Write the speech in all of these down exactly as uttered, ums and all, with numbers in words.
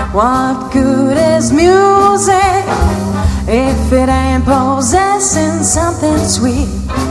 What good is music if it ain't possessing something sweet?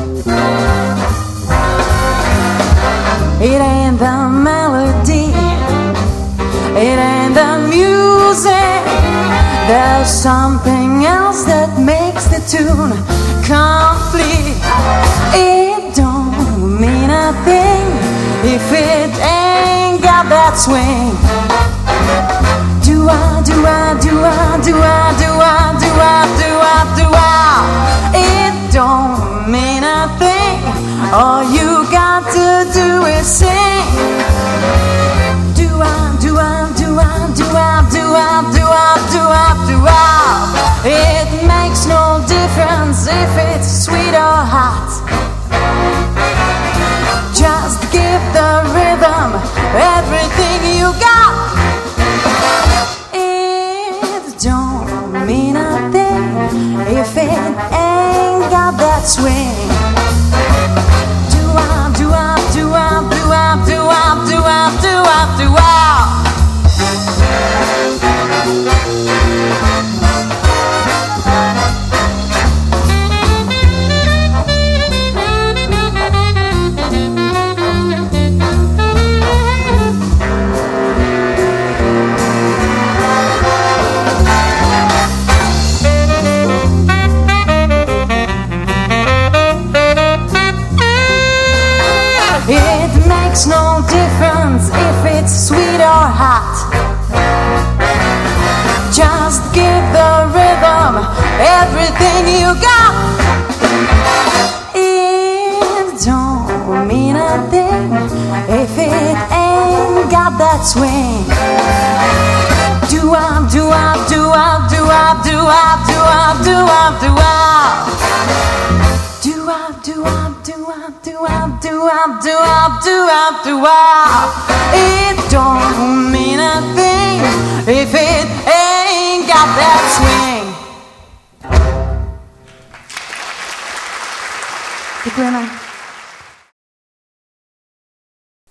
It ain't the melody, it ain't the music. There's something else that makes the tune complete. It don't mean a thing if it ain't got that swing. Do I, do I, do I, do I, do I, do I, do I, do I? It don't mean a thing. All you got to do is sing. Do I, do I, do I, do I, do I, do I, do I, do I? It makes no difference if it's sweet or hot. Just give the rhythm everything you got. Don't mean a thing if it ain't got that swing. Do I, do I, do I, do I, do I, do I, do I, do I? Makes no difference if it's sweet or hot. Just give the rhythm everything you got. It don't mean a thing if it ain't got that swing. Do I, do I, do I, do I, do I, do I, do I, do I? Do I, do I, do I, do I, do I, do I, do I, do I? It don't mean a thing if it ain't got that swing. Děkujeme.